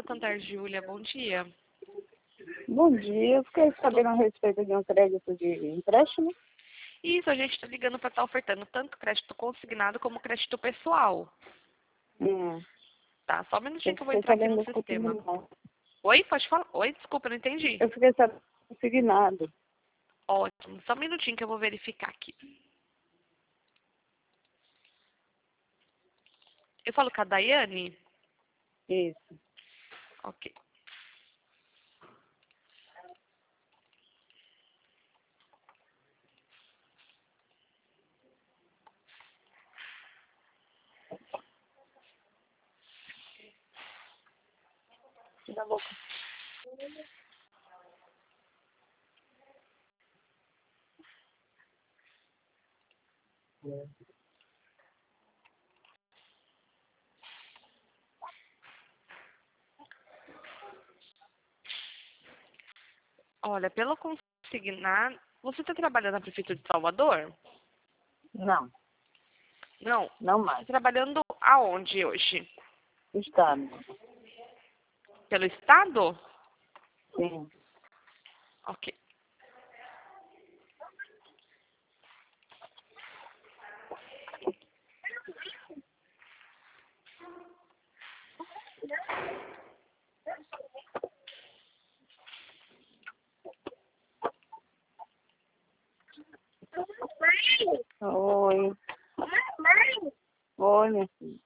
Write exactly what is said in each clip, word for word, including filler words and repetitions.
Santander, Júlia. Bom dia. Bom dia, eu fiquei sabendo a respeito de um crédito de empréstimo. Isso, a gente está ligando para estar ofertando tanto crédito consignado como crédito pessoal. Hum, Tá, só um minutinho eu que eu vou fiquei entrar aqui sabendo no do sistema. consignado. Oi, pode falar? Oi, desculpa, não entendi. Eu fiquei sabendo do consignado. Ótimo, só um minutinho que eu vou verificar aqui. Eu falo com a Daiane? Isso. Ok. Tira a boca. Olha, pelo consignado... Você está trabalhando na Prefeitura de Salvador? Não, Não. não Você mais. está trabalhando aonde hoje? Estado. Pelo Estado? Sim. Ok. Oi. Oi, minha filha.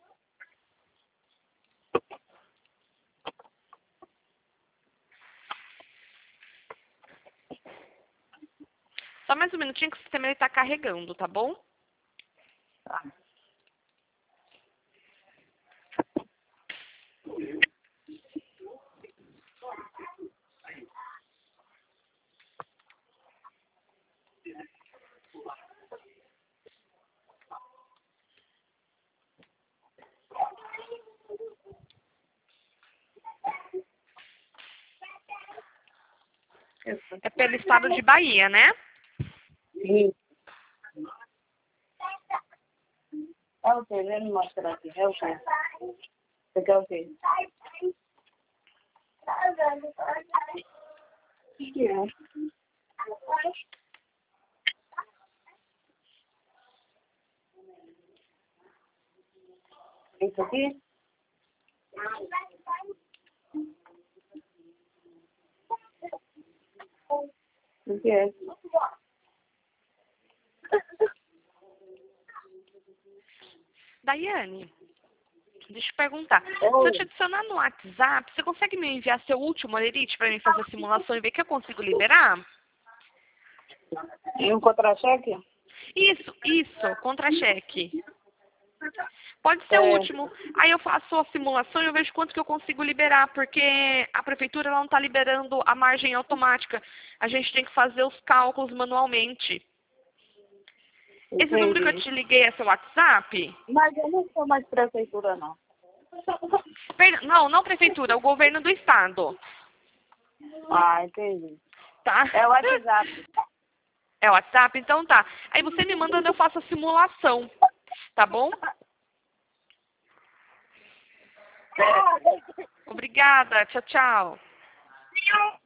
Só mais um minutinho que o sistema está carregando, tá bom? Tá. É pelo Estado de Bahia, né? Isso. É o quê? Vem me mostrar aqui. É o quê? Você quer o quê? O que é? Isso aqui? O que é? Daiane, deixa eu perguntar. Se eu Oi. te adicionar no WhatsApp, você consegue me enviar seu último olerite para mim fazer a simulação e ver que eu consigo liberar? E um contra-cheque? Isso, isso, contra-cheque. Pode ser o É. último. Aí eu faço a simulação e eu vejo quanto que eu consigo liberar, porque a prefeitura ela não está liberando a margem automática. A gente tem que fazer os cálculos manualmente. Esse número que eu Entendi. te liguei é seu WhatsApp? Mas eu não sou mais prefeitura, não. Per- Não, não prefeitura, é o governo do estado. Ah, entendi. Tá? É o WhatsApp. É o WhatsApp? Então tá. Aí você me manda onde eu faço a simulação. Tá bom? Obrigada. Tchau, tchau.